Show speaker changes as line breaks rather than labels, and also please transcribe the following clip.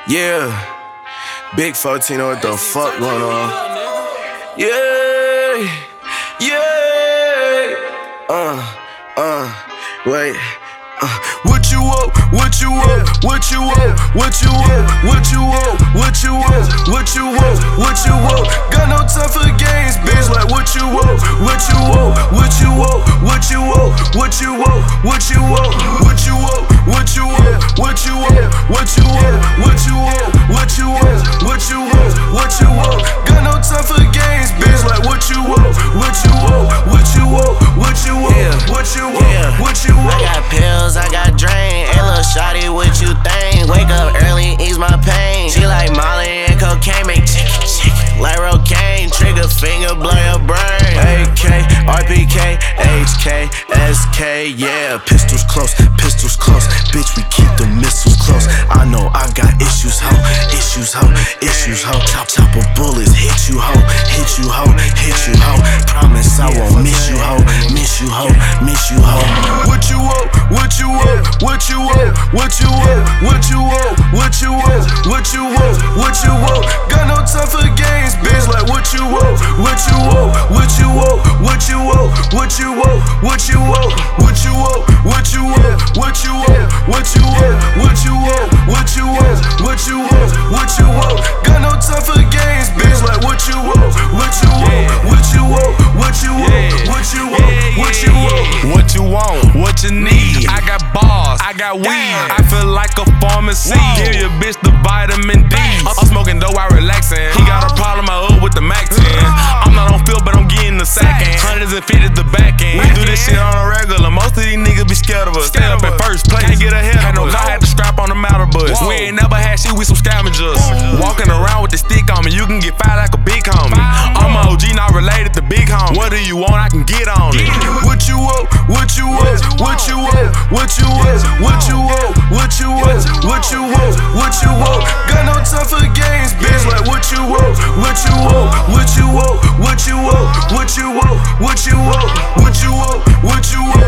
Yeah, Big 14, what the fuck going on? Yeah, yeah. Wait. What you want? What you want? What you want? What you want? What you want? What you want? What you want? What you want? Got no time for games, bitch. Like what you want? What you want? What you want? What you want? What you want? What you want? What you want? What you want? What you want? What you want? What you want? What you want? What you want? What you want? Got no time for games, bitch. Like what you want? What you want? What you want? What you want? What you want? What you want?
I got pills, I got drain. Hey, little shawty, what you think? Wake up early, ease my pain. She like Molly and cocaine, make chick, like Rocaine. Trigger finger, blow your brain. AK, RPK, HK, SK, yeah. Pistols close, bitch, we keep the missiles close. I know I got issues, ho, issues, ho, issues, ho. Chopper bullets, hit you, ho, hit you, ho, hit you, ho. Promise I won't miss you, ho, miss you, ho, miss you, ho.
What you want? What you want? What you want? What you want? What you want? What you want? What you want? What you want? Got no time for games, bitch. Like what you want? What you want? What you want? What you want? What you want? What you want? What you want? What you want? What you want? What you want? What you want? What you want? What you want? What you want? Got no time for games, bitch. Like what you want? What you want? What you want? What you want? What you want? What you want?
What you want? What you need? I got bars, I got weed. I feel like a pharmacy. Give your bitch the vitamin D. I'm smoking dope while relaxing. He got a problem, I up with the Mac 10. I'm not on field, but I'm getting the sack end. Hundreds and fifties the back end. We do this shit on a regular. Most of these niggas be scared of us. Stay up in first place. Can't get ahead of us. I had to strap on the matter bus. We ain't never had shit with some scavengers. Walking around with the stick on me, you can get fired like a big homie. I'm a OG, not related to big homie. What do you want? I can get on it.
What you want? What you want? What you want? What you want? What you want? What you want? What you want? What you want? Got no time for games, bitch. Like what you want? What you want? What you want? What you want? What you want? What you want? What you want? What you want?